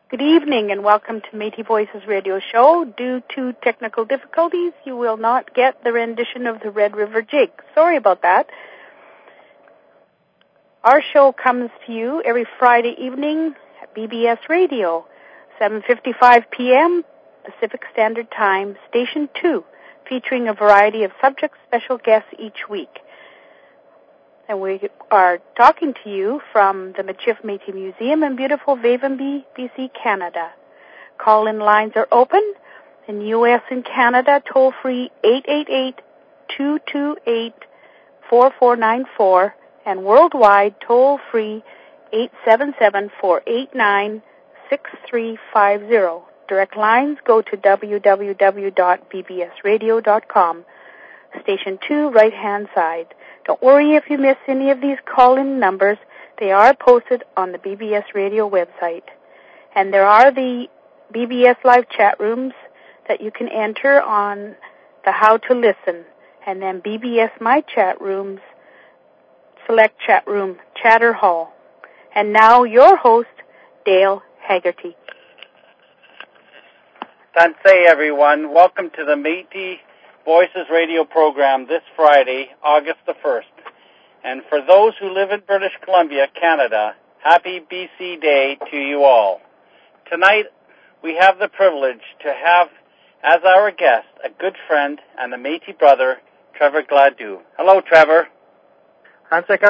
Good evening and welcome to Métis Voices radio show. Due to technical difficulties, you will not get the rendition of the Red River Jig. Sorry about that. Our show comes to you every Friday evening at BBS Radio, 7:55 p.m. Pacific Standard Time, Station 2, featuring a variety of subjects, special guests each week. And we are talking to you from the Michif Métis Museum in beautiful Wavenby, BC, Canada. Call-in lines are open. In U.S. and Canada, toll-free 888-228-4494, and worldwide, toll-free 877-489-6350. Direct lines go to www.bbsradio.com. Station 2, right-hand side. Don't worry if you miss any of these call-in numbers. They are posted on the BBS Radio website. And there are the BBS live chat rooms that you can enter on the How to Listen. And then BBS My Chat Rooms, select chat room, Chatter Hall. And now your host, Dale Haggerty. Tansei, everyone. Welcome to the Métis Voices radio program this Friday, August the 1st. And for those who live in British Columbia, Canada, happy BC Day to you all. Tonight, we have the privilege to have as our guest a good friend and a Métis brother, Trevor Gladue. Hello, Trevor. Yeah, there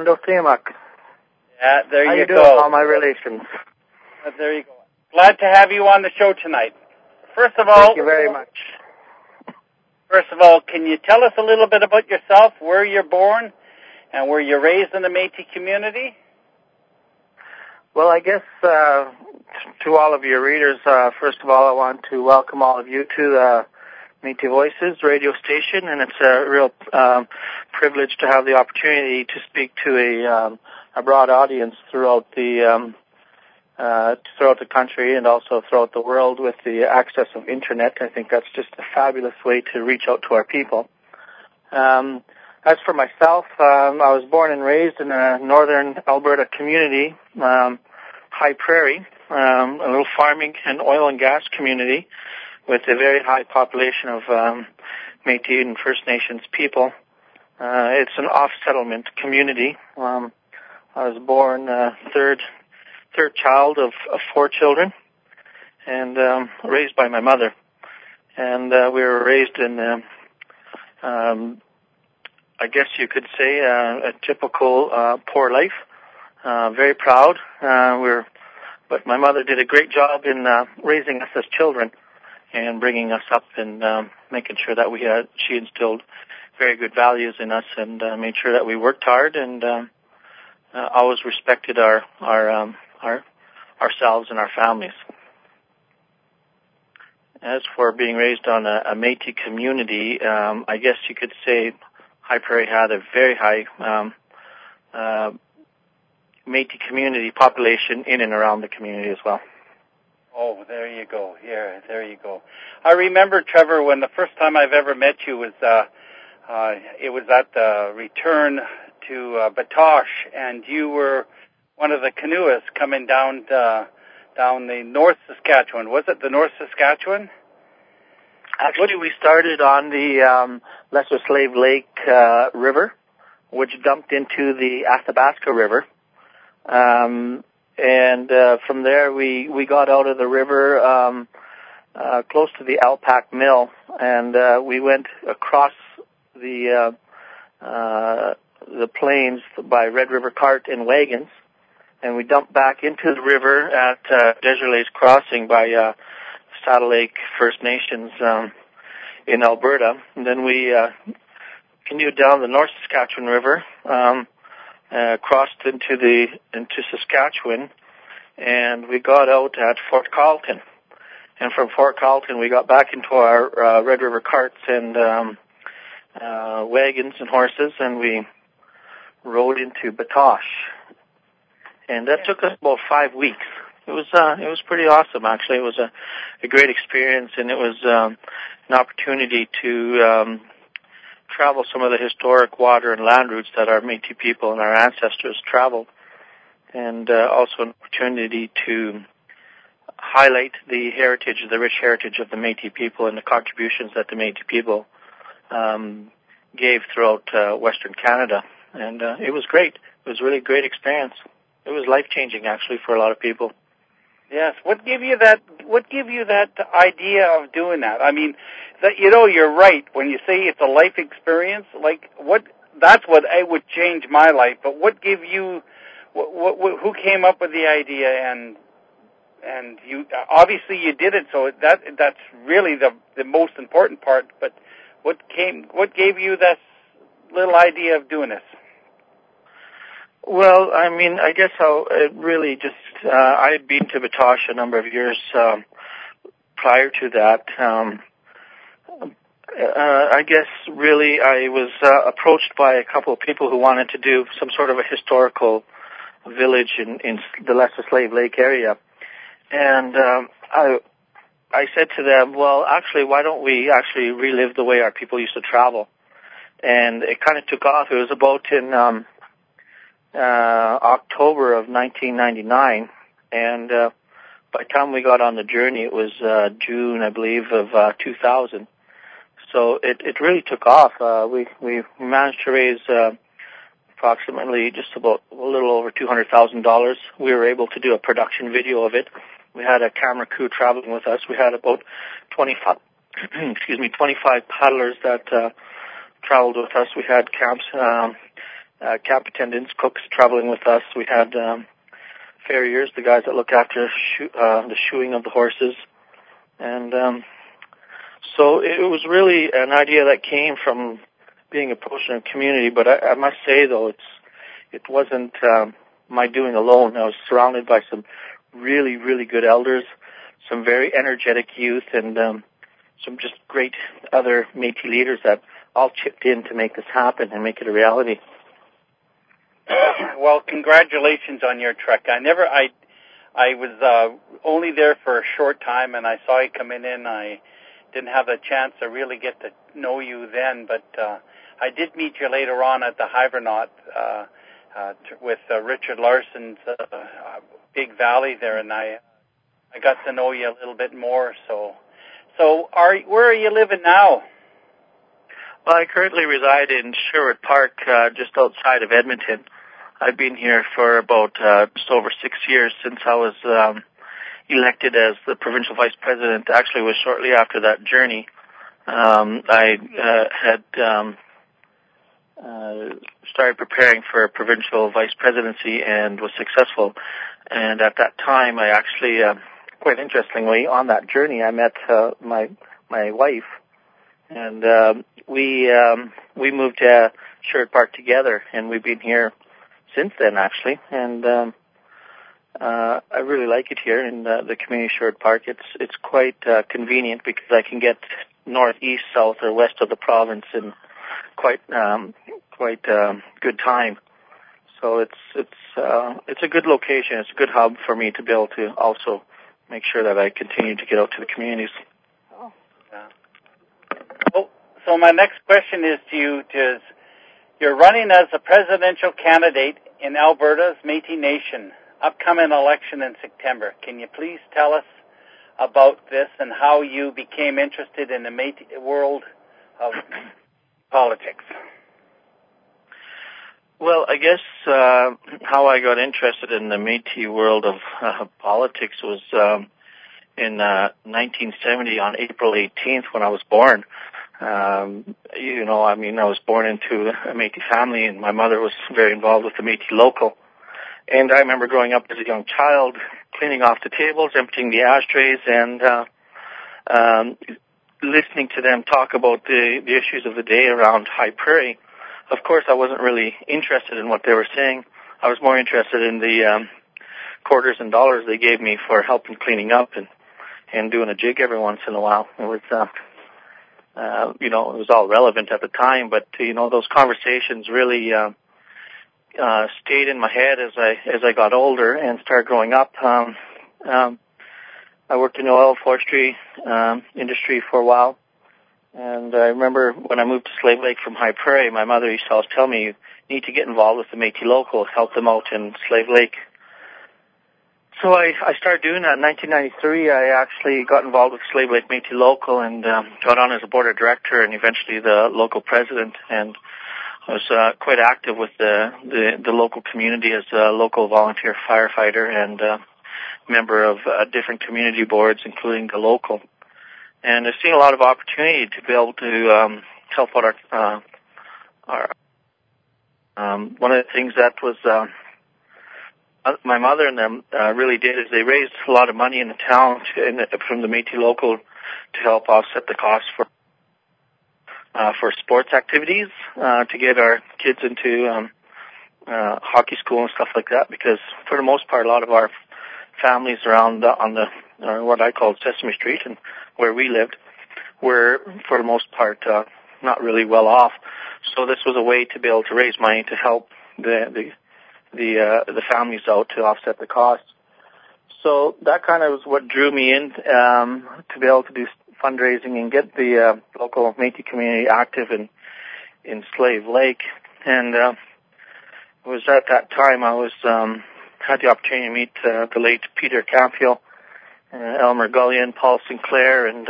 you you go. All my relations. There you go. Glad to have you on the show tonight. First of all, thank you very much. First of all, can you tell us a little bit about yourself, where you're born, and were you raised in the Métis community? Well, I guess to all of your readers, first of all, I want to welcome all of you to the Métis Voices radio station, and it's a real privilege to have the opportunity to speak to a broad audience throughout the country and also throughout the world with the access of internet. I think that's just a fabulous way to reach out to our people. As for myself, I was born and raised in a northern Alberta community, High Prairie, a little farming and oil and gas community with a very high population of Métis and First Nations people. It's an off-settlement community. I was born third child of 4 children, and raised by my mother. And we were raised in, I guess you could say, a typical poor life. Very proud. But my mother did a great job in raising us as children and bringing us up and making sure that she instilled very good values in us and made sure that we worked hard and always respected ourselves and our families. As for being raised on a Métis community, I guess you could say High Prairie had a very high Métis community population in and around the community as well. Oh, there you go. Yeah, there you go. I remember, Trevor, when the first time I've ever met you was it was at the return to Batoche, and you were one of the canoeists coming down the North Saskatchewan. Was it the North Saskatchewan? Actually, we started on the Lesser Slave Lake River, which dumped into the Athabasca River. And from there, we got out of the river close to the Alpac Mill, and we went across the plains by Red River cart and wagons, and we dumped back into the river at Desjardins Crossing by Saddle Lake First Nations in Alberta. And then we canoed down the North Saskatchewan River, crossed into Saskatchewan, and we got out at Fort Carlton. And from Fort Carlton, we got back into our Red River carts and wagons and horses, and we rode into Batoche. And that took us about 5 weeks. It was pretty awesome, actually. It was a great experience, and it was an opportunity to travel some of the historic water and land routes that our Métis people and our ancestors traveled, and also an opportunity to highlight the heritage, the rich heritage of the Métis people and the contributions that the Métis people gave throughout Western Canada. And it was great. It was a really great experience. It was life-changing, actually, for a lot of people. Yes. What gave you that idea of doing that? I mean, you're right when you say it's a life experience. That's what I would change my life. But what gave you? Who came up with the idea? And you obviously you did it. So that's really the most important part. But what gave you that little idea of doing this? Well, I mean, I guess it really just, I had been to Batoche a number of years prior to that. I guess really I was approached by a couple of people who wanted to do some sort of a historical village in the Lesser Slave Lake area. And I said to them, well, actually, why don't we actually relive the way our people used to travel? And it kind of took off. It was about in October of 1999, and by the time we got on the journey, it was June, I believe, of 2000. So it really took off. We managed to raise approximately just about a little over $200,000. We were able to do a production video of it. We had a camera crew traveling with us. We had about 25 paddlers that traveled with us. We had camp attendants, cooks traveling with us. We had farriers, the guys that look after the shoeing of the horses. And so it was really an idea that came from being approached in a community. But I must say, though, it wasn't my doing alone. I was surrounded by some really, really good elders, some very energetic youth, and some just great other Métis leaders that all chipped in to make this happen and make it a reality. Well, congratulations on your trek. I was only there for a short time, and I saw you coming in. I didn't have a chance to really get to know you then, but I did meet you later on at the Hibernaut with Richard Larson's Big Valley there, and I got to know you a little bit more. So where are you living now? Well, I currently reside in Sherwood Park, just outside of Edmonton. I've been here for about just over 6 years since I was elected as the provincial vice president. Actually, it was shortly after that journey. I had started preparing for a provincial vice presidency and was successful. And at that time, I actually, quite interestingly, on that journey, I met my wife. And we moved to Sherwood Park together, and we've been here since then, actually. And I really like it here in the community of Sherwood Park. It's quite convenient because I can get north, east, south, or west of the province in quite good time. So it's a good location. It's a good hub for me to be able to also make sure that I continue to get out to the communities. Oh, yeah. So my next question is to you: you're running as a presidential candidate in Alberta's Métis Nation upcoming election in September. Can you please tell us about this and how you became interested in the Métis world of politics? Well, I guess how I got interested in the Métis world of politics was in 1970 on April 18th when I was born. I was born into a Métis family, and my mother was very involved with the Métis local. And I remember growing up as a young child, cleaning off the tables, emptying the ashtrays, and listening to them talk about the issues of the day around High Prairie. Of course, I wasn't really interested in what they were saying. I was more interested in the quarters and dollars they gave me for helping cleaning up and doing a jig every once in a while. It was, it was all relevant at the time, but those conversations really stayed in my head as I got older and started growing up. I worked in the oil forestry industry for a while. And I remember when I moved to Slave Lake from High Prairie, my mother used to always tell me, you need to get involved with the Métis local, help them out in Slave Lake. So I started doing that in 1993. I actually got involved with Slave Lake Métis Local and got on as a board of director and eventually the local president, and I was quite active with the local community as a local volunteer firefighter and member of different community boards, including the local. And I've seen a lot of opportunity to be able to help out our one of the things that was my mother and them really did is they raised a lot of money in the town from the Métis Local to help offset the cost for sports activities to get our kids into hockey school and stuff like that, because for the most part a lot of our families around on the what I call Sesame Street and where we lived were for the most part not really well off. So this was a way to be able to raise money to help the families out to offset the cost. So that kind of was what drew me in to be able to do fundraising and get the local Métis community active in Slave Lake. And it was at that time I was had the opportunity to meet the late Peter Campiel, Elmer Gullion, Paul Sinclair, and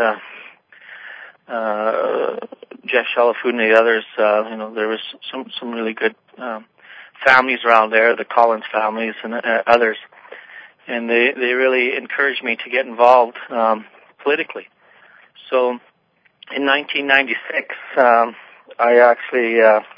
Jeff Shalafood and the others. There was some really good families around there, the Collins families and others, and they really encouraged me to get involved politically. So in 1996, I actually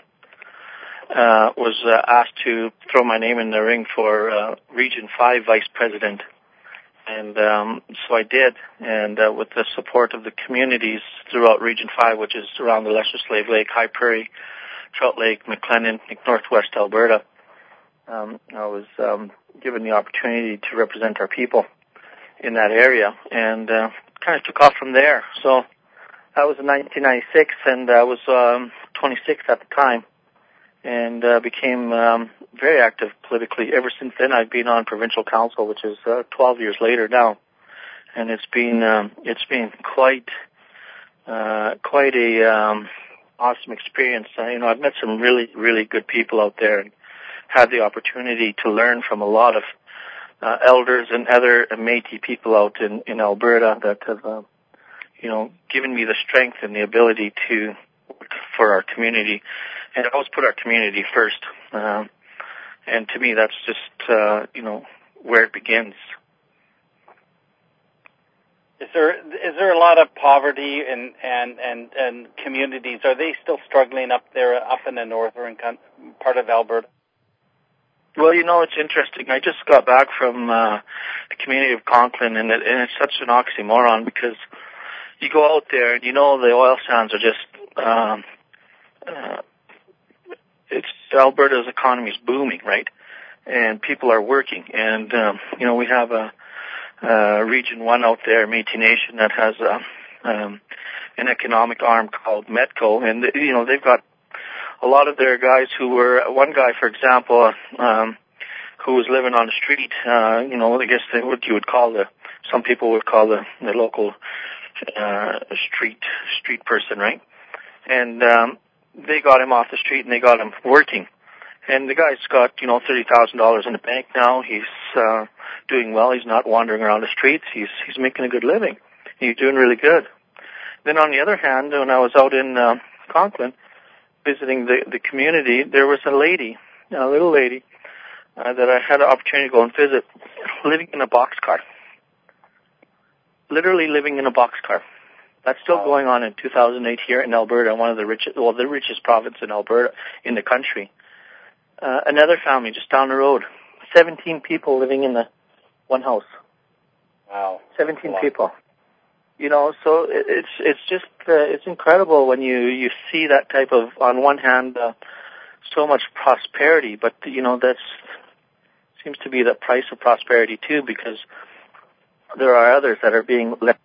was asked to throw my name in the ring for Region 5 Vice President. And so I did, and with the support of the communities throughout Region 5, which is around the Lesser Slave Lake, High Prairie, Trout Lake, McLennan, Northwest Alberta, I was given the opportunity to represent our people in that area, and kind of took off from there. So that was in 1996, and I was 26 at the time, and became very active politically. Ever since then, I've been on provincial council, which is 12 years later now, and it's been quite a awesome experience. I've met some really, really good people out there, and had the opportunity to learn from a lot of elders and other Métis people out in Alberta that have, given me the strength and the ability to work for our community. And I always put our community first. And to me, that's just, where it begins. Is there a lot of poverty and communities? Are they still struggling up there, up in the northern part of Alberta? Well, it's interesting. I just got back from the community of Conklin, and it's such an oxymoron because you go out there and the oil sands are just Alberta's economy is booming, right? And people are working, and we have a Region 1 out there, Métis Nation, that has an economic arm called Metco, and they've got a lot of their guys one guy, for example, who was living on the street, I guess what you would call some people would call the local street person, right? And they got him off the street and they got him working. And the guy's got, $30,000 in the bank now. He's doing well. He's not wandering around the streets. He's making a good living. He's doing really good. Then on the other hand, when I was out in Conklin visiting the community, there was a little lady that I had the opportunity to go and visit, living in a boxcar. Literally living in a boxcar. That's still going on in 2008 here in Alberta, one of the richest province in Alberta, in the country. Another family just down the road, 17 people living in the one house. Wow. 17 people. So it's just it's incredible when you see that type of, on one hand, so much prosperity, but that's seems to be the price of prosperity too, because there are others that are being left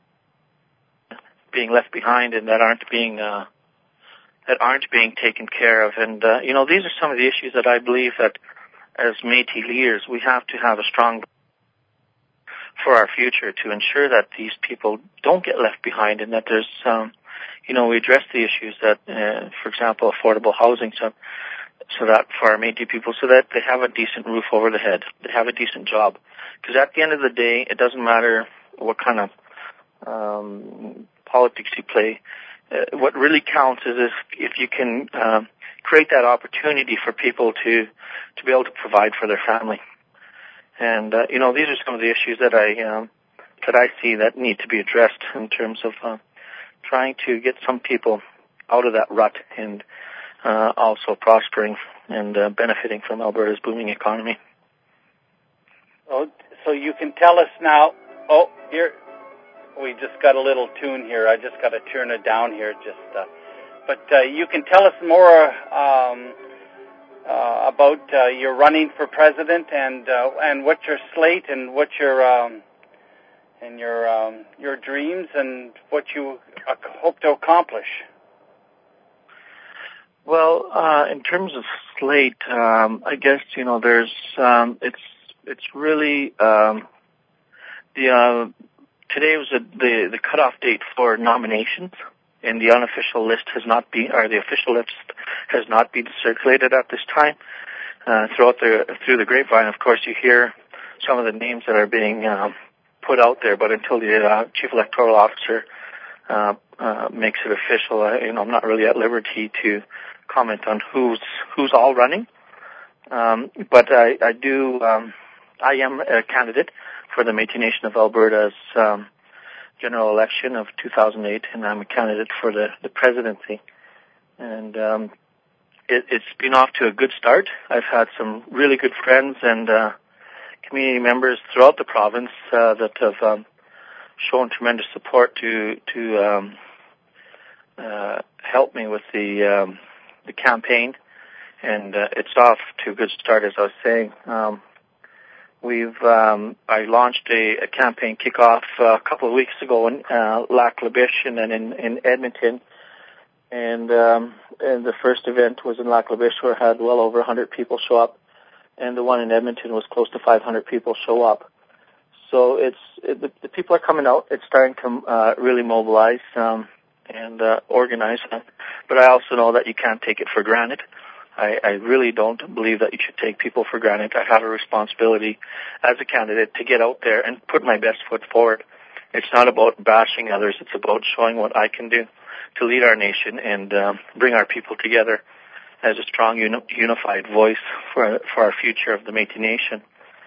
behind and that aren't being taken care of. And these are some of the issues that I believe that as Métis leaders we have to have a strong for our future to ensure that these people don't get left behind, and that there's we address the issues that for example affordable housing. So so that for our Métis people, so that they have a decent roof over the head, they have a decent job. Because at the end of the day, it doesn't matter what kind of politics you play. What really counts is if you can create that opportunity for people to be able to provide for their family. And these are some of the issues that I see that need to be addressed in terms of trying to get some people out of that rut and also prospering and benefiting from Alberta's booming economy. Oh, so you can tell us now. Oh, here we just got a little tune here. I just got to turn it down here. But you can tell us more about your running for president and what's your slate and what your dreams and what you hope to accomplish. Well, in terms of slate, I guess there's it's really today was the cutoff date for nominations, and the unofficial list has not been, or the official list has not been circulated at this time. Through the grapevine, of course, you hear some of the names that are being put out there, but until the chief electoral officer makes it official, I'm not really at liberty to comment on who's all running. But I am a candidate for the Métis Nation of Alberta's general election of 2008, and I'm a candidate for the presidency. And it's been off to a good start. I've had some really good friends and community members throughout the province that have shown tremendous support to help me with the campaign, and it's off to a good start, as I was saying. I launched a campaign kickoff a couple of weeks ago in Lac La Biche and then in Edmonton, and the first event was in Lac La Biche, where I had well over 100 people show up, and the one in Edmonton was close to 500 people show up. So the people are coming out. It's starting to really mobilize and organize. But I also know that you can't take it for granted. I really don't believe that you should take people for granted. I have a responsibility as a candidate to get out there and put my best foot forward. It's not about bashing others. It's about showing what I can do to lead our nation and bring our people together as a strong, unified voice for our future of the Métis Nation.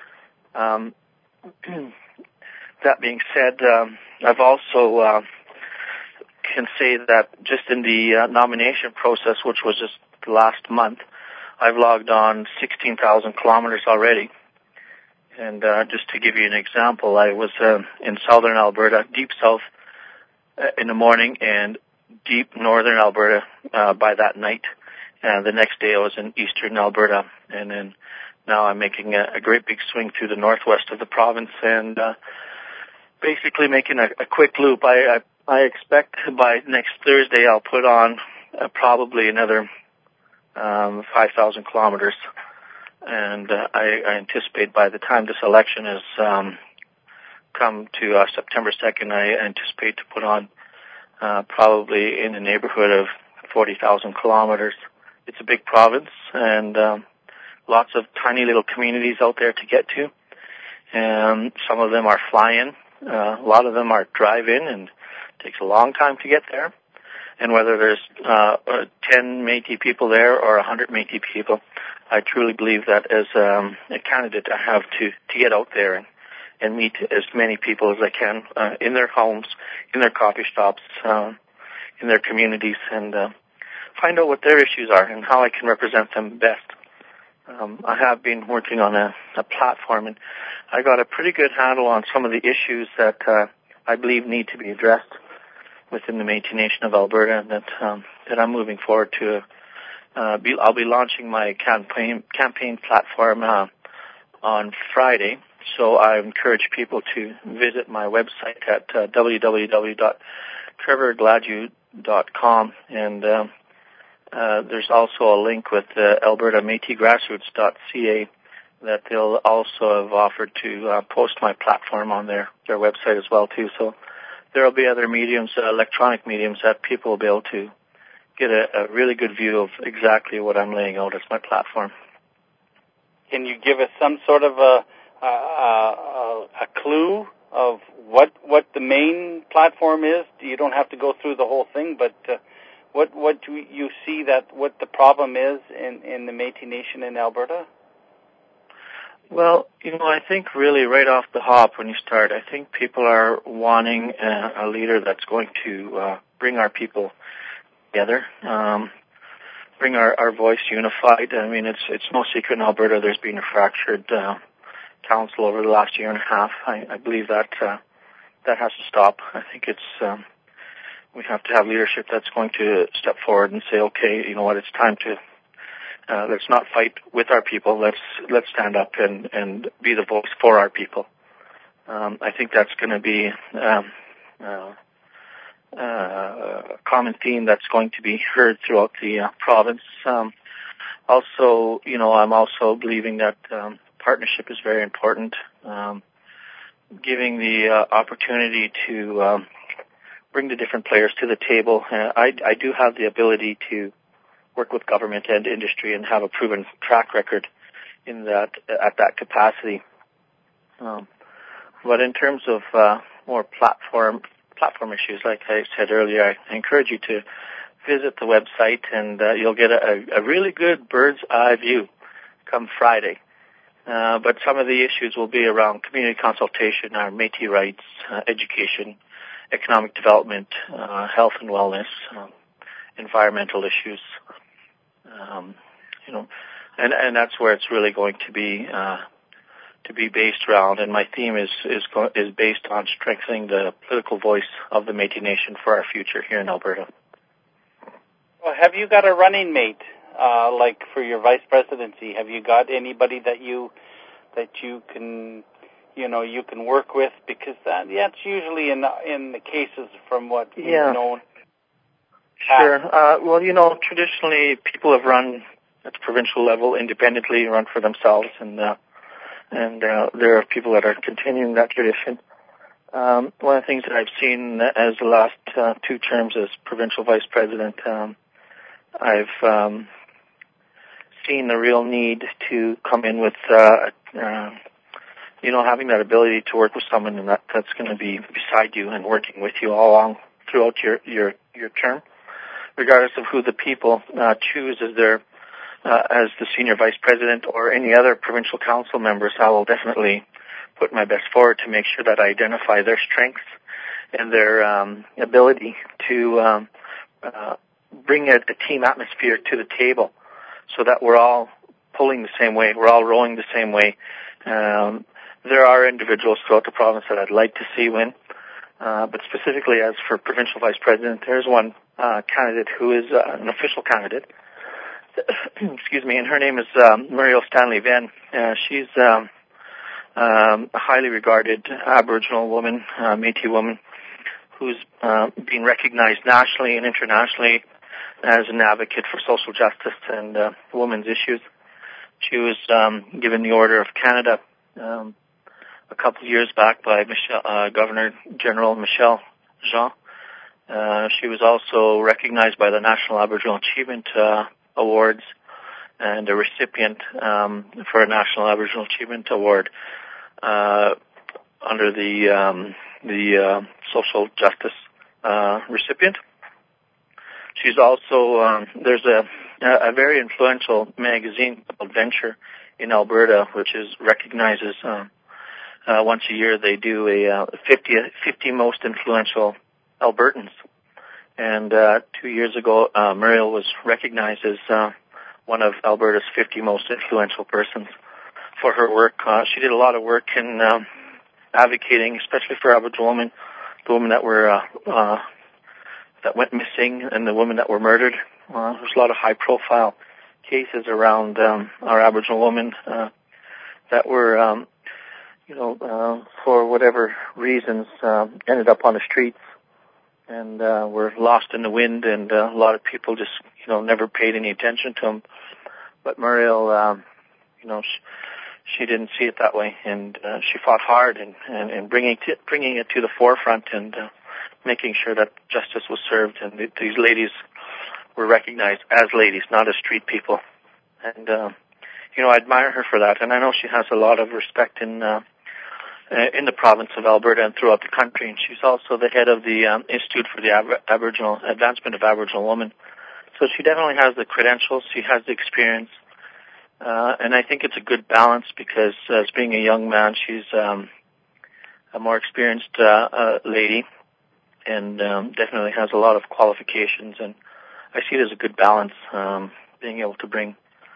That being said, I've also can say that just in the nomination process, which was just last month, I've logged on 16,000 kilometers already. And just to give you an example, I was in southern Alberta, deep south in the morning, and deep northern Alberta by that night. And the next day I was in eastern Alberta, and then now I'm making a great big swing through the northwest of the province and basically making a quick loop. I expect by next Thursday I'll put on probably another 5,000 kilometers, and I anticipate by the time this election has come to September 2nd, I anticipate to put on probably in the neighborhood of 40,000 kilometers. It's a big province, and lots of tiny little communities out there to get to, and some of them are fly-in. A lot of them are drive-in, and it takes a long time to get there. And whether there's 10 Métis people there or 100 Métis people, I truly believe that as a candidate, I have to get out there and meet as many people as I can in their homes, in their coffee shops, in their communities, and find out what their issues are and how I can represent them best. I have been working on a platform, and I got a pretty good handle on some of the issues that I believe need to be addressed within the Métis Nation of Alberta, and that I'm moving forward to. I'll be launching my campaign platform on Friday, so I encourage people to visit my website at www.trevorgladue.com, and there's also a link with Alberta Métis Grassroots.ca that they'll also have offered to post my platform on their website as well too. So there will be other mediums, electronic mediums, that people will be able to get a really good view of exactly what I'm laying out as my platform. Can you give us some sort of a clue of what the main platform is? You don't have to go through the whole thing, but what do you see that what the problem is in the Métis Nation in Alberta? Well, I think really right off the hop when you start, I think people are wanting a leader that's going to bring our people together, bring our voice unified. I mean, it's no secret in Alberta there's been a fractured council over the last year and a half. I believe that has to stop. I think it's we have to have leadership that's going to step forward and say, okay, you know what, it's time to let's not fight with our people. Let's stand up and be the voice for our people. I think that's going to be a common theme that's going to be heard throughout the province. Also, I'm also believing that partnership is very important. Giving the opportunity to bring the different players to the table. I do have the ability to work with government and industry and have a proven track record in that at that capacity. But in terms of more platform issues, like I said earlier, I encourage you to visit the website, and you'll get a really good bird's eye view come Friday. But some of the issues will be around community consultation, our Métis rights, education, economic development, health and wellness, environmental issues. And that's where it's really going to be based around. And my theme is based on strengthening the political voice of the Métis Nation for our future here in Alberta. Well, have you got a running mate, like for your vice presidency? Have you got anybody that you can you can work with? Because that's usually in the cases from what we've known. Sure. Well, traditionally people have run at the provincial level independently, run for themselves, and there are people that are continuing that tradition. One of the things that I've seen as the last 2 terms as provincial vice president, I've seen the real need to come in with, having that ability to work with someone and that's going to be beside you and working with you all along throughout your term, regardless of who the people choose as their as the senior vice president or any other provincial council members. I will definitely put my best forward to make sure that I identify their strengths and their ability to bring a team atmosphere to the table so that we're all pulling the same way, we're all rowing the same way. There are individuals throughout the province that I'd like to see win, but specifically as for provincial vice president, there's one candidate who is an official candidate, excuse me, and her name is Muriel Stanley Venn. She's a highly regarded Aboriginal woman, Métis woman, who's been recognized nationally and internationally as an advocate for social justice and women's issues. She was given the Order of Canada a couple of years back by Governor General Michel Jean. She was also recognized by the National Aboriginal Achievement Awards and a recipient for a National Aboriginal Achievement Award under the social justice recipient. She's also there's a very influential magazine called Venture in Alberta, which recognizes once a year they do a 50 most influential Albertans. And 2 years ago, Muriel was recognized as one of Alberta's 50 most influential persons for her work. She did a lot of work in advocating, especially for Aboriginal women, the women that were that went missing and the women that were murdered. There's a lot of high-profile cases around our Aboriginal women that were, for whatever reasons, ended up on the streets and were lost in the wind, and a lot of people just, never paid any attention to them. But Muriel, she didn't see it that way, and she fought hard in bringing it to the forefront and making sure that justice was served, and these ladies were recognized as ladies, not as street people. And, I admire her for that. And I know she has a lot of respect in the province of Alberta and throughout the country. And she's also the head of the Institute for the Advancement of Aboriginal Women. So she definitely has the credentials. She has the experience. And I think it's a good balance because as being a young man, she's a more experienced lady and definitely has a lot of qualifications. And I see it as a good balance, being able to bring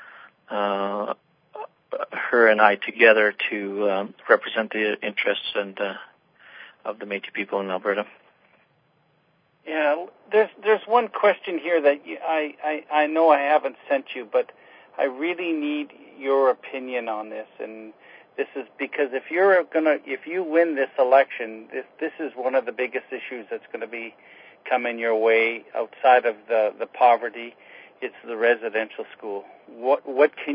her and I together to represent the interests and of the Métis people in Alberta. Yeah, there's one question here that I know I haven't sent you, but I really need your opinion on this, and this is because if you win this election, this is one of the biggest issues that's going to be coming your way outside of the poverty. It's the residential school. What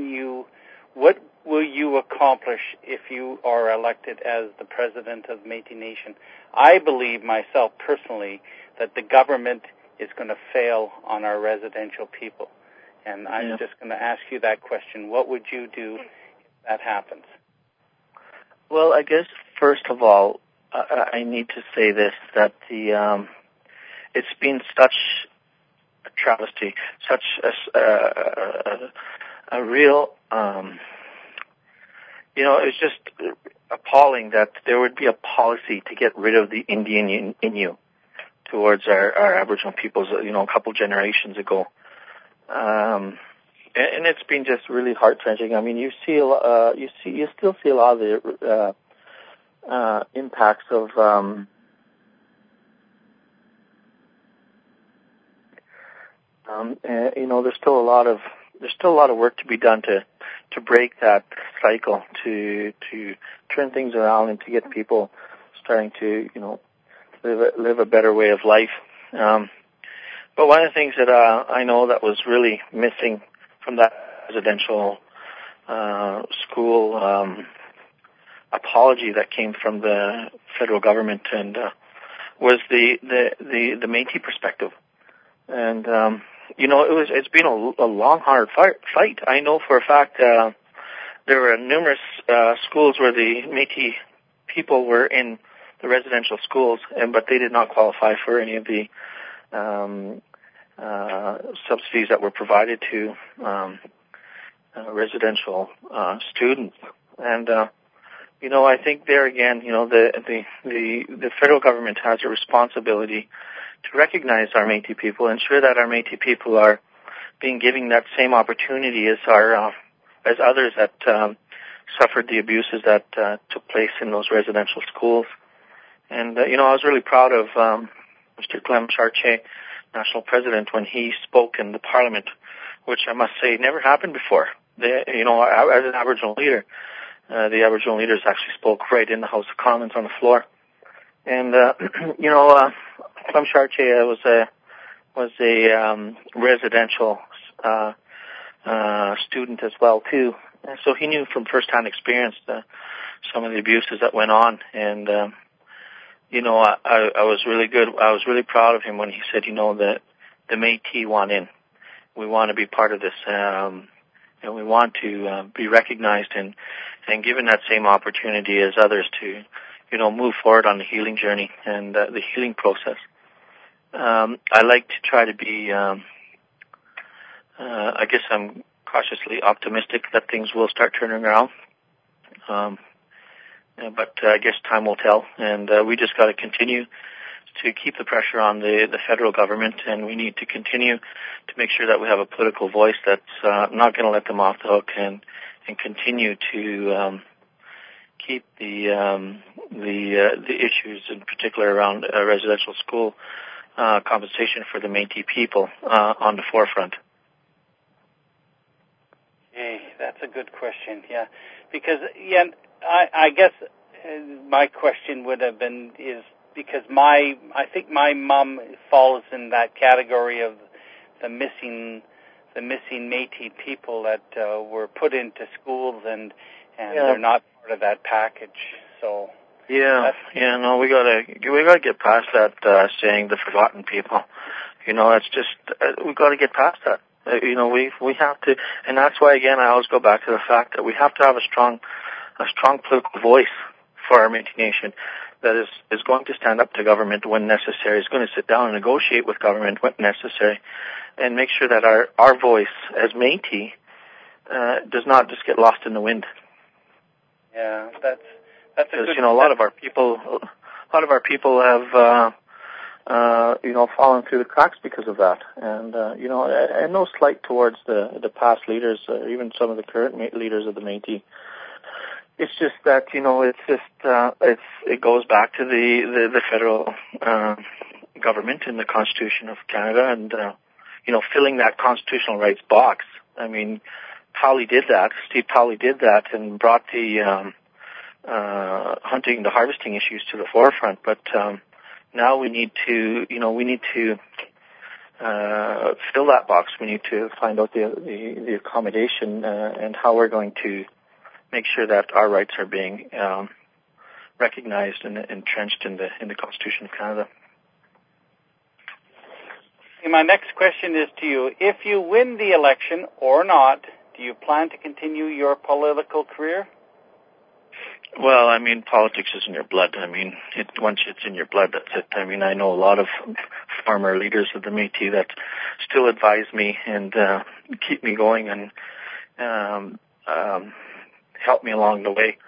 will you accomplish if you are elected as the president of Métis Nation? I believe myself personally that the government is going to fail on our residential people. And I'm just going to ask you that question. What would you do if that happens? Well, I guess, first of all, I need to say this, that it's been such a travesty, such a real, it's just appalling that there would be a policy to get rid of the Indian in you towards our Aboriginal peoples, a couple generations ago. And it's been just really heart-wrenching. I mean, you still see a lot of the impacts of there's still a lot of work to be done to break that cycle, to turn things around and to get people starting to live a better way of life. But one of the things that I know that was really missing from that residential school apology that came from the federal government and was the Métis perspective. And it's been a long, hard fight. I know for a fact there were numerous schools where the Métis people were in the residential schools, but they did not qualify for any of the subsidies that were provided to residential students. And I think there again, the federal government has a responsibility to recognize our Métis people, ensure that our Métis people are being given that same opportunity as others that suffered the abuses that took place in those residential schools. And I was really proud of Mr. Clem Chartier, national president, when he spoke in the Parliament, which I must say never happened before. As an Aboriginal leader, the Aboriginal leaders actually spoke right in the House of Commons on the floor. And Clem Chartier was a residential student as well too, and so he knew from firsthand experience some of the abuses that went on. And I was really good. I was really proud of him when he said, that the Métis want in. We want to be part of this, and we want to be recognized and given that same opportunity as others to, move forward on the healing journey and the healing process. I like to try to be, I guess I'm cautiously optimistic that things will start turning around. But I guess time will tell, and we just got to continue to keep the pressure on the federal government, and we need to continue to make sure that we have a political voice that's not going to let them off the hook, and continue to keep the issues in particular around residential school compensation for the Métis people on the forefront. Hey, that's a good question. Yeah, because I guess my question would have been because I think my mom falls in that category of the missing Métis people that were put into schools and they're not part of that package. So we gotta get past that saying the forgotten people. It's just we've got to get past that. We have to, and that's why again I always go back to the fact that we have to have a strong political voice for our Métis Nation that is going to stand up to government when necessary, is going to sit down and negotiate with government when necessary, and make sure that our voice as Métis does not just get lost in the wind. Yeah, that's a good. A lot of our people have fallen through the cracks because of that, and and no slight towards the past leaders, or even some of the current leaders of the Métis. It's just that it goes back to the federal government and the Constitution of Canada, and filling that constitutional rights box. I mean, Steve Powley did that, and brought the hunting, the harvesting issues to the forefront. But now we need to fill that box. We need to find out the accommodation and how we're going to make sure that our rights are being recognized and entrenched in the Constitution of Canada. My next question is to you. If you win the election or not, do you plan to continue your political career? Well, I mean, politics is in your blood. I mean, once it's in your blood, that's it. I mean, I know a lot of former leaders of the Métis that still advise me and keep me going and help me along the way.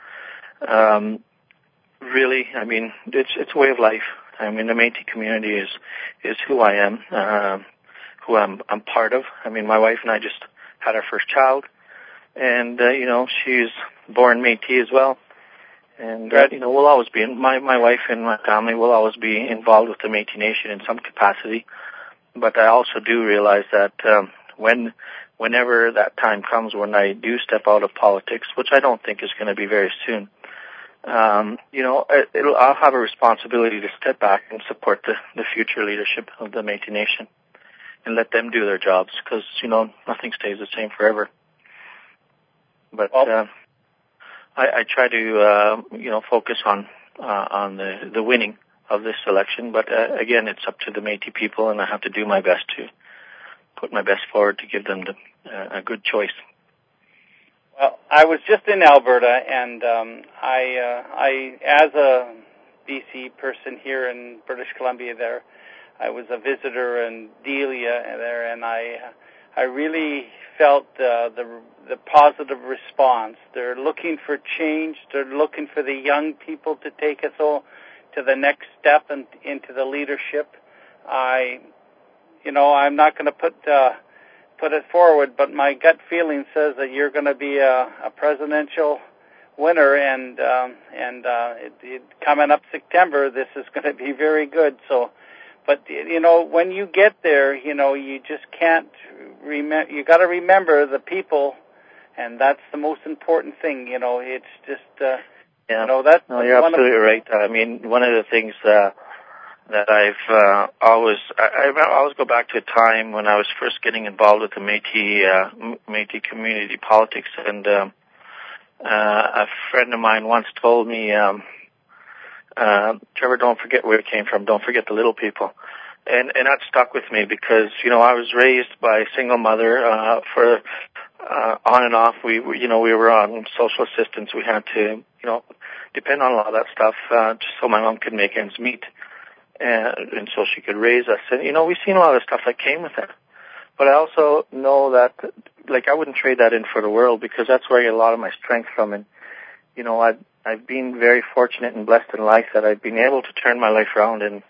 Really, I mean, it's a way of life. I mean, the Métis community is who I am, who I'm part of. I mean, my wife and I just had our first child, and she's born Métis as well. And we'll always be, my wife and my family will always be involved with the Métis Nation in some capacity. But I also do realize that whenever that time comes when I do step out of politics, which I don't think is going to be very soon, I'll have a responsibility to step back and support the future leadership of the Métis Nation and let them do their jobs, because nothing stays the same forever. But I try to focus on the winning of this election. But again, it's up to the Métis people, and I have to do my best to put my best forward to give them a good choice. Well, I was just in Alberta, and I as a BC person here in British Columbia there, I was a visitor in Delia there, and I really felt the positive response. They're looking for change. They're looking for the young people to take us all to the next step and into the leadership. I'm not going to put it forward, but my gut feeling says that you're going to be a presidential winner, and coming up September, this is going to be very good. So, but when you get there, you just can't remember. You got to remember the people, and that's the most important thing. It's just that's. No, you're absolutely right. I mean, one of the things that I've always go back to a time when I was first getting involved with the Métis community politics, and a friend of mine once told me, Trevor, don't forget where it came from. Don't forget the little people. And that stuck with me because, I was raised by a single mother, for, on and off. We were on social assistance. We had to, depend on a lot of that stuff, just so my mom could make ends meet. And so she could raise us. And, we've seen a lot of stuff that came with that. But I also know that, I wouldn't trade that in for the world, because that's where I get a lot of my strength from. And, I've been very fortunate and blessed in life that I've been able to turn my life around and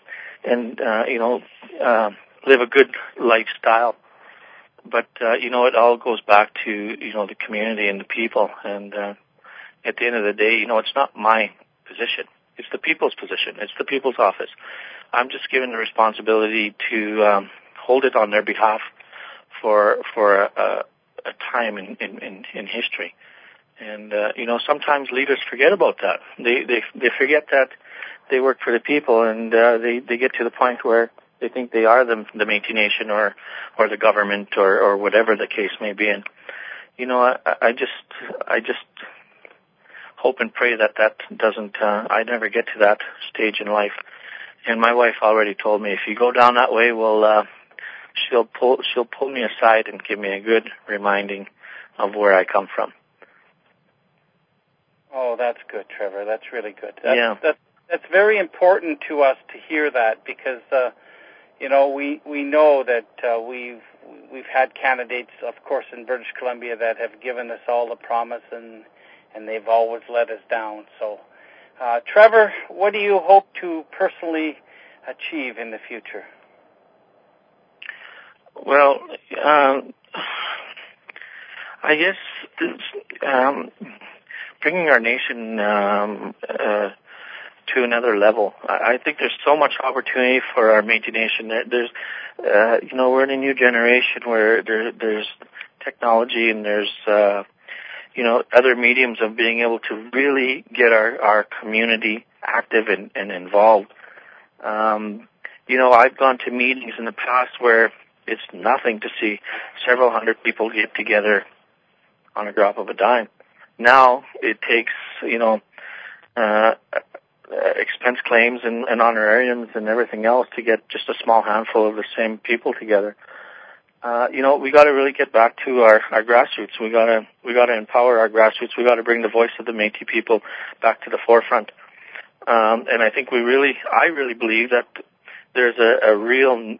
live a good lifestyle. But, it all goes back to, the community and the people. And at the end of the day, it's not my position. It's the people's position. It's the people's office. I'm just given the responsibility to hold it on their behalf for a time in history. And sometimes leaders forget about that. They forget that they work for the people, and they get to the point where they think they are the Métis Nation or the government or whatever the case may be. And I just hope and pray that doesn't. I never get to that stage in life. And my wife already told me, if you go down that way, we'll she'll pull me aside and give me a good reminding of where I come from. Oh, that's good, Trevor. That's really good. That's very important to us to hear that, because we know that we've had candidates, of course, in British Columbia that have given us all the promise, and they've always let us down. So, Trevor, what do you hope to personally achieve in the future? Well, I guess bringing our nation to another level. I think there's so much opportunity for our Métis Nation. There's, we're in a new generation where there's technology and there's, other mediums of being able to really get our community active and involved. I've gone to meetings in the past where it's nothing to see several hundred people get together on a drop of a dime. Now it takes, expense claims and honorariums and everything else to get just a small handful of the same people together. We got to really get back to our grassroots. We got to empower our grassroots. We got to bring the voice of the Métis people back to the forefront. And I think I really believe that there's a real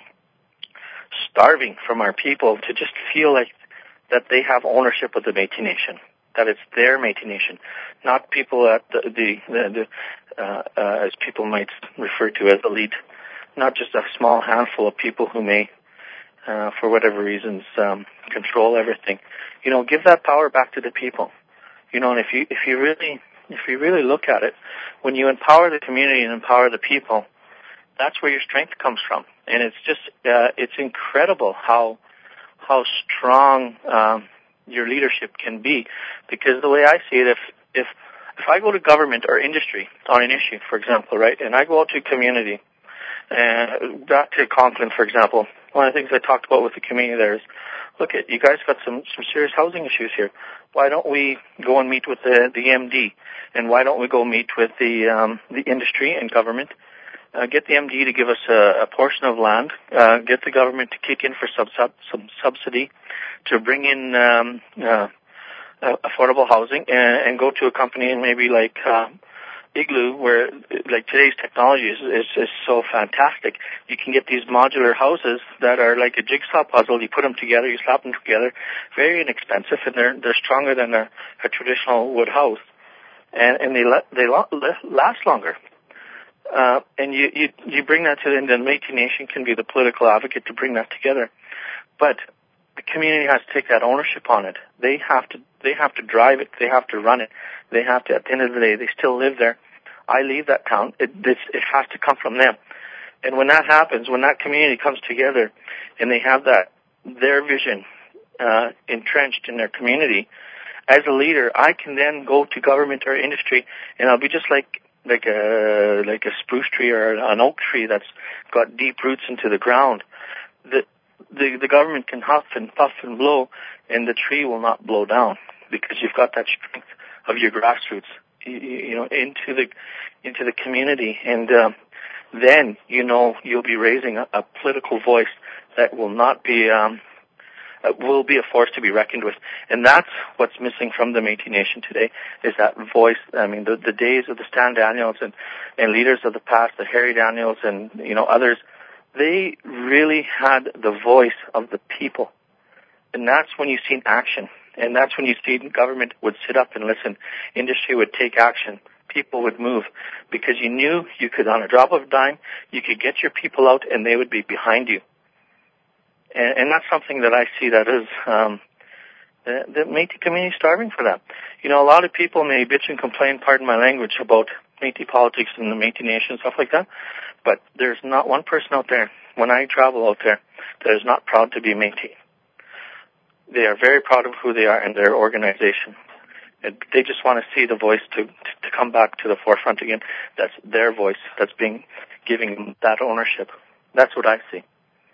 starving from our people to just feel like that they have ownership of the Métis Nation, that it's their Métis Nation, not people at the as people might refer to as elite, not just a small handful of people who may, for whatever reasons, control everything. Give that power back to the people. And if you really look at it, when you empower the community and empower the people, that's where your strength comes from. And it's just it's incredible how strong your leadership can be. Because the way I see it, if I go to government or industry on an issue, for example, right, and I go out to community, back to Conklin, for example, one of the things I talked about with the community there is, look, you guys got some serious housing issues here. Why don't we go and meet with the MD, and why don't we go meet with the industry and government? Get the MD to give us a portion of land, get the government to kick in for some subsidy to bring in affordable housing, and go to a company and maybe like Igloo, where like today's technology is so fantastic. You can get these modular houses that are like a jigsaw puzzle. You put them together, you slap them together, very inexpensive, and they're stronger than a traditional wood house, and they last longer. And you bring that to the Métis Nation can be the political advocate to bring that together, but the community has to take that ownership on it. They have to drive it. They have to run it. They have to. At the end of the day, they still live there. I leave that town. It has to come from them. And when that happens, when that community comes together, and they have their vision entrenched in their community, as a leader, I can then go to government or industry, and I'll be just like a spruce tree or an oak tree that's got deep roots into the ground. The government can huff and puff and blow, and the tree will not blow down because you've got that strength of your grassroots, into the community, and then you'll be raising a political voice that will not be will be a force to be reckoned with, and that's what's missing from the Métis Nation today, is that voice. I mean, the days of the Stan Daniels and leaders of the past, the Harry Daniels and others, they really had the voice of the people, and that's when you see action, and that's when you see government would sit up and listen, industry would take action, people would move, because you knew you could, on a drop of a dime, you could get your people out, and they would be behind you. And that's something that I see that is the Métis community starving for that. A lot of people may bitch and complain, pardon my language, about Métis politics and the Métis Nation and stuff like that, but there's not one person out there, when I travel out there, that is not proud to be Métis. They are very proud of who they are and their organization. And they just want to see the voice to come back to the forefront again. That's their voice that's giving them that ownership. That's what I see.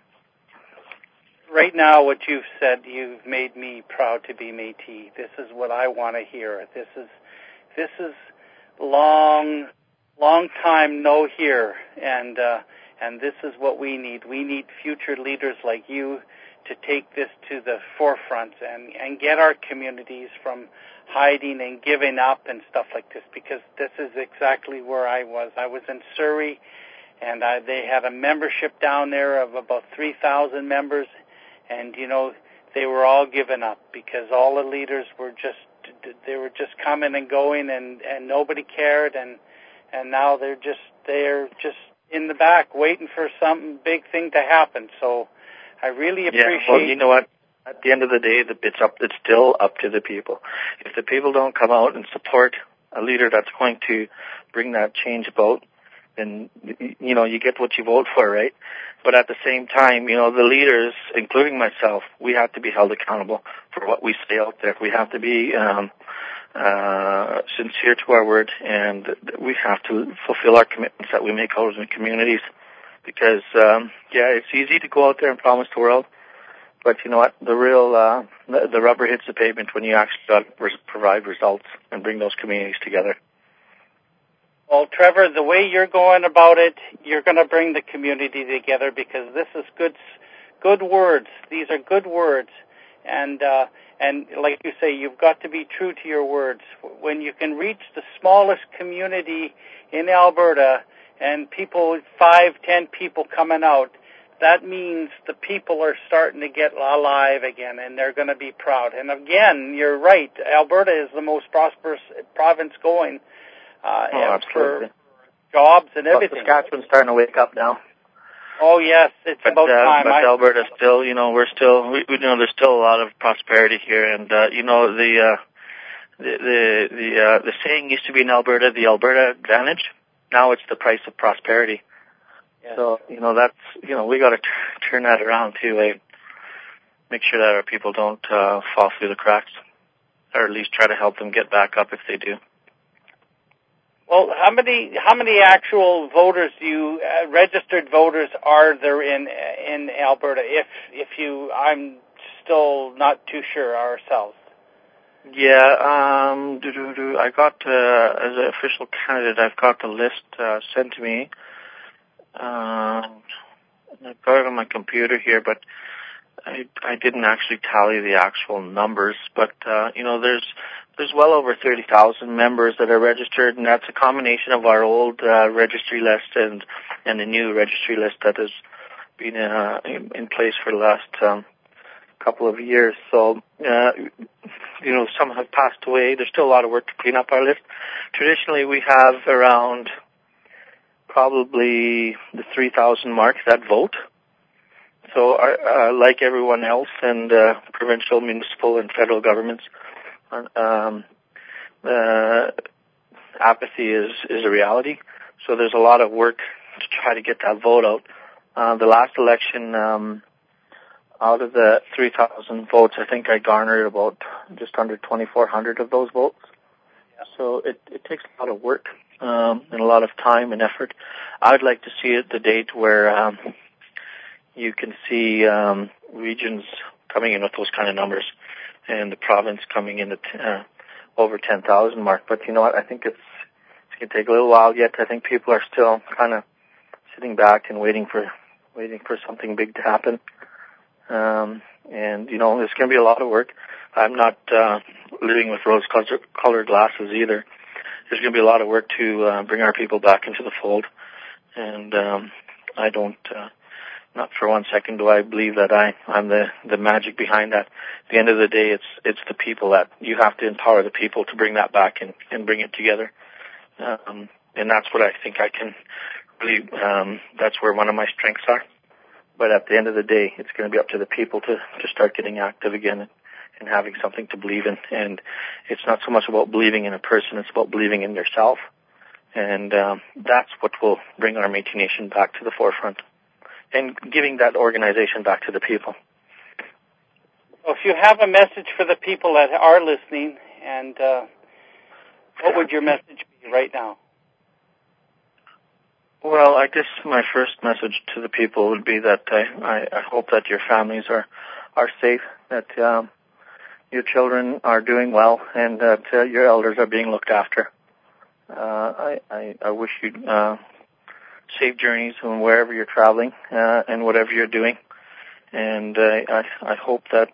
Right now, what you've said, you've made me proud to be Métis. This is what I want to hear. This is long time no hear, and And this is what we need. We need future leaders like you to take this to the forefront and get our communities from hiding and giving up and stuff like this, because this is exactly where I was. I was in Surrey, and they had a membership down there of about 3,000 members, and, they were all given up because all the leaders were just coming and going, and nobody cared, and now they're just in the back waiting for some big thing to happen. So I really appreciate. Yeah, well, you know what? At the end of the day, it's still up to the people. If the people don't come out and support a leader that's going to bring that change about, then, you get what you vote for, right? But at the same time, the leaders, including myself, we have to be held accountable for what we say out there. We have to be sincere to our word, and we have to fulfill our commitments that we make out in the communities. Because, it's easy to go out there and promise the world, but you know what? The real, the rubber hits the pavement when you actually got to provide results and bring those communities together. Well, Trevor, the way you're going about it, you're going to bring the community together, because this is good words. These are good words. And like you say, you've got to be true to your words. When you can reach the smallest community in Alberta and people, 5-10 people coming out, that means the people are starting to get alive again, and they're going to be proud. And again, you're right. Alberta is the most prosperous province going. Absolutely. For jobs and everything. Saskatchewan's starting to wake up now. Oh yes, it's about time. But Alberta still, there's still a lot of prosperity here, and the saying used to be in Alberta, the Alberta advantage. Now it's the price of prosperity. Yes. So that's we got to turn that around too. Make sure that our people don't fall through the cracks, or at least try to help them get back up if they do. Well, how many actual voters registered voters are there in Alberta? I'm still not too sure ourselves. Yeah, I got as an official candidate, I've got the list sent to me. I've got it on my computer here, but I didn't actually tally the actual numbers. But there's well over 30,000 members that are registered, and that's a combination of our old registry list and the new registry list that has been in place for the last couple of years. So, some have passed away. There's still a lot of work to clean up our list. Traditionally, we have around probably the 3,000 mark that vote. So, like everyone else, and provincial, municipal, and federal governments, apathy is a reality. So there's a lot of work to try to get that vote out. The last election, out of the 3,000 votes, I think I garnered about just under 2,400 of those votes. Yeah. So it takes a lot of work and a lot of time and effort. I'd like to see it the date where you can see regions coming in with those kind of numbers, and the province coming in at over 10,000 mark. But you know what? I think it's going to take a little while yet. I think people are still kind of sitting back and waiting for something big to happen. And it's going to be a lot of work. I'm not living with rose-colored glasses either. There's going to be a lot of work to bring our people back into the fold. And I don't. Not for one second do I believe that I'm the magic behind that. At the end of the day, it's the people that you have to empower the people to bring that back and bring it together. And that's what I think I can really, that's where one of my strengths are. But at the end of the day, it's going to be up to the people to start getting active again and having something to believe in. And it's not so much about believing in a person, it's about believing in yourself. And that's what will bring our Métis Nation back to the forefront, and giving that organization back to the people. Well, if you have a message for the people that are listening, and what would your message be right now? Well, I guess my first message to the people would be that I hope that your families are safe, that your children are doing well, and that your elders are being looked after. I wish you'd safe journeys and wherever you're traveling and whatever you're doing. And I hope that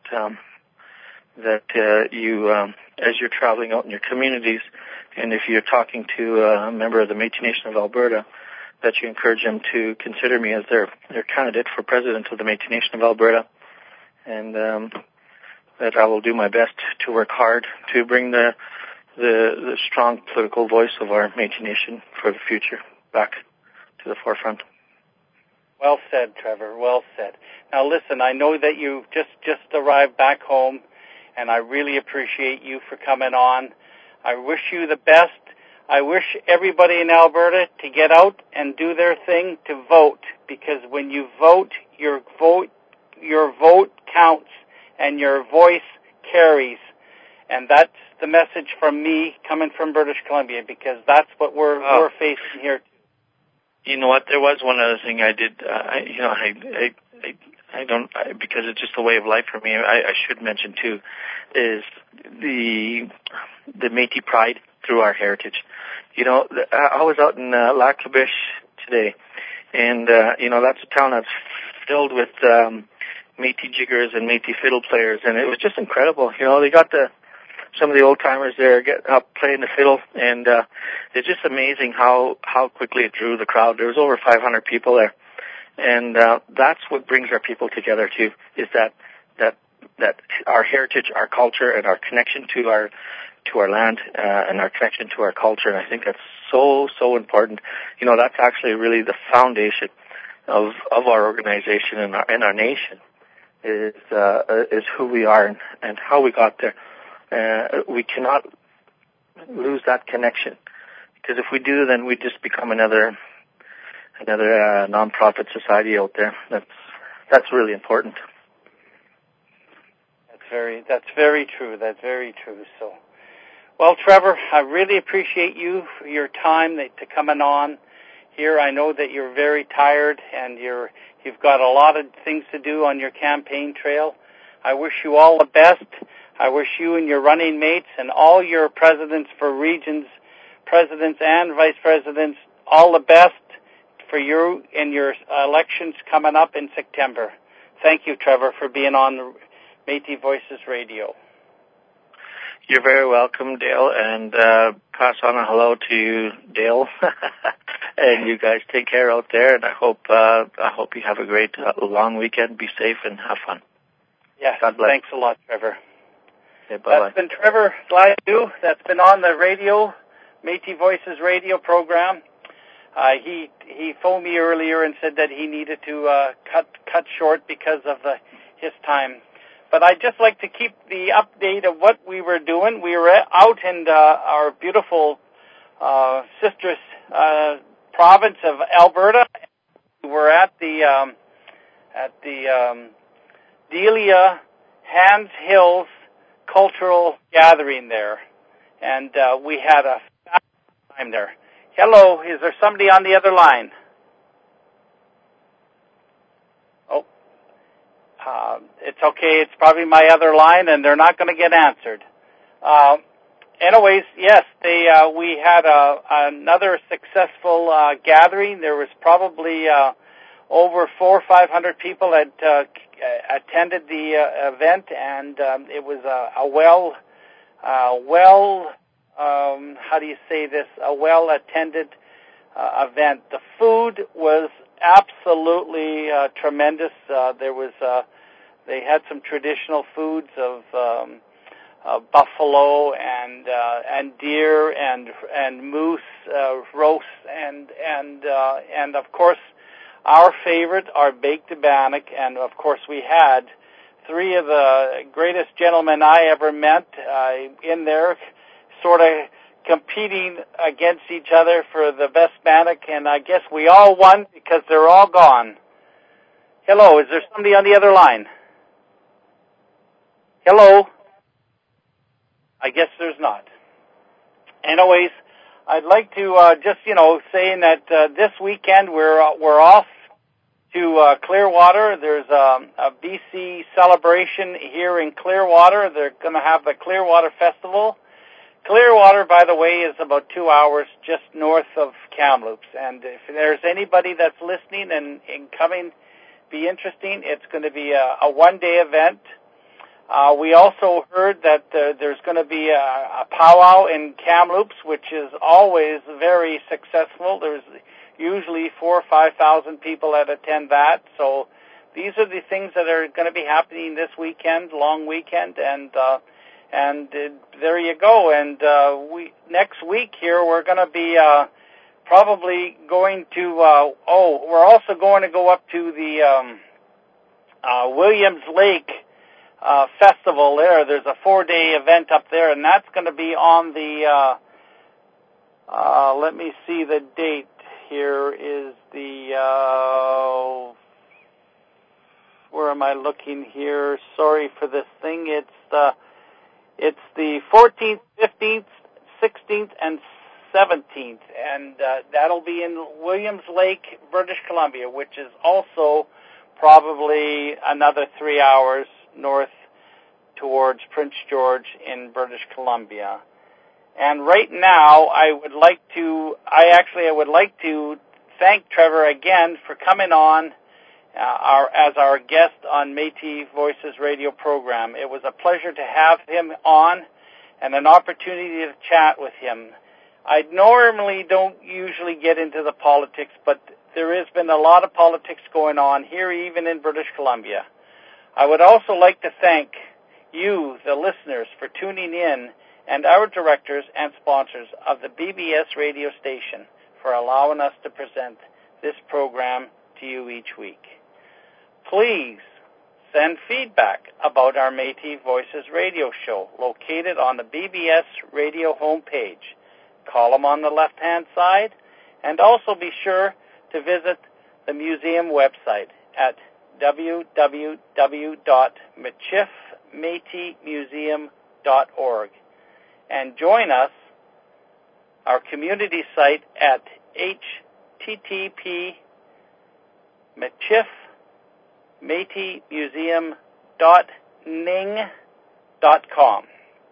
you, as you're traveling out in your communities, and if you're talking to a member of the Métis Nation of Alberta, that you encourage them to consider me as their candidate for president of the Métis Nation of Alberta, and that I will do my best to work hard to bring the strong political voice of our Métis Nation for the future back to the forefront. Well said, Trevor. Well said. Now listen, I know that you just arrived back home, and I really appreciate you for coming on. I wish you the best. I wish everybody in Alberta to get out and do their thing to vote, because when you vote, your vote counts and your voice carries. And that's the message from me coming from British Columbia, because that's what we're facing here. You know what? There was one other thing I did. I don't, because it's just a way of life for me. I should mention too, is the Métis pride through our heritage. You know, I was out in Lac La Biche today, and that's a town that's filled with Métis jiggers and Métis fiddle players, and it was just incredible. You know, they got some of the old timers there get up playing the fiddle, and it's just amazing how quickly it drew the crowd. There was over 500 people there, and that's what brings our people together too. Is that our heritage, our culture, and our connection to our land and our connection to our culture. And I think that's so important. You know, that's actually really the foundation of our organization and our nation is who we are and how we got there. We cannot lose that connection, because if we do, then we just become another non-profit society out there. That's really important. That's very true. That's very true. So, well, Trevor, I really appreciate you for your time to coming on here. I know that you're very tired and you've got a lot of things to do on your campaign trail. I wish you all the best. I wish you and your running mates and all your presidents for regions, presidents and vice presidents, all the best for you in your elections coming up in September. Thank you, Trevor, for being on Métis Voices Radio. You're very welcome, Dale, and pass on a hello to Dale. And you guys take care out there, and I hope you have a great long weekend. Be safe and have fun. Yes, God bless. Thanks a lot, Trevor. Okay, bye-bye. That's been Trevor Gladue. That's been on the radio, Métis Voices radio program. He phoned me earlier and said that he needed to cut short because of his time. But I'd just like to keep the update of what we were doing. We were out in our beautiful sister province of Alberta. We were at the Delia Hands Hills cultural gathering there, and we had a fabulous time there. Hello, is there somebody on the other line? Oh, it's okay. It's probably my other line, and they're not going to get answered. Anyways, yes, we had another successful gathering. There was probably over 400 or 500 people that attended the event, and it was a well-attended event. The food was absolutely tremendous. They had some traditional foods of buffalo and deer and moose roasts and of course our favorite, our baked bannock, and of course we had three of the greatest gentlemen I ever met in there, sort of competing against each other for the best bannock, and I guess we all won because they're all gone. Hello, is there somebody on the other line? Hello? I guess there's not. Anyways, I'd like to saying that this weekend we're off to Clearwater. There's a BC celebration here in Clearwater. They're going to have the Clearwater Festival. Clearwater, by the way, is about 2 hours just north of Kamloops. And if there's anybody that's listening and coming, be interesting, it's going to be a one-day event. We also heard that there's going to be a powwow in Kamloops, which is always very successful. There's usually 4,000 or 5,000 people that attend that. So these are the things that are going to be happening this weekend, long weekend, and there you go. And next week here we're going to be probably going to. We're also going to go up to the Williams Lake festival there. There's a 4-day event up there, and that's going to be on the, let me see the date here, is the, where am I looking here? Sorry for this thing. It's the 14th, 15th, 16th, and 17th, and that'll be in Williams Lake, British Columbia, which is also probably another 3 hours north towards Prince George in British Columbia. And right now, I would like to thank Trevor again for coming on as our guest on Métis Voices radio program. It was a pleasure to have him on and an opportunity to chat with him. I normally don't usually get into the politics, but there has been a lot of politics going on here, even in British Columbia. I would also like to thank you, the listeners, for tuning in, and our directors and sponsors of the BBS radio station for allowing us to present this program to you each week. Please send feedback about our Métis Voices radio show located on the BBS radio homepage. Column on the left-hand side, and also be sure to visit the museum website at www.michifmétismuseum.org and join us, our community site, at http://michifmétismuseum.ning.com.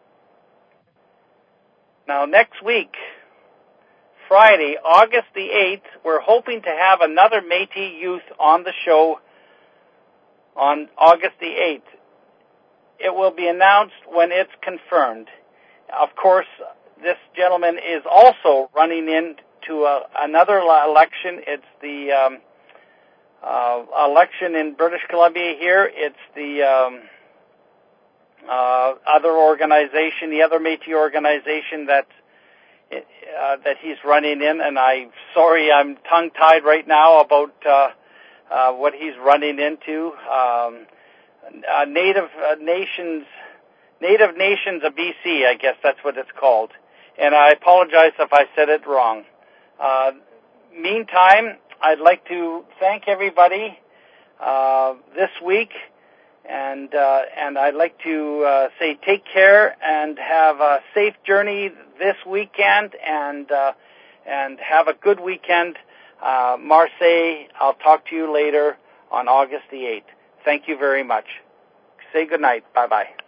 Now, next week, Friday, August the 8th, we're hoping to have another Métis youth on the show on August the 8th. It will be announced when it's confirmed. Of course, this gentleman is also running into another election. It's the election in British Columbia here. It's the other organization, the other Métis organization that he's running in, and I'm sorry I'm tongue-tied right now about what he's running into. Native Nations of BC, I guess that's what it's called. And I apologize if I said it wrong. Meantime, I'd like to thank everybody this week. And I'd like to say take care and have a safe journey this weekend, and have a good weekend. Marseille, I'll talk to you later on August the 8th. Thank you very much. Say good night. Bye-bye.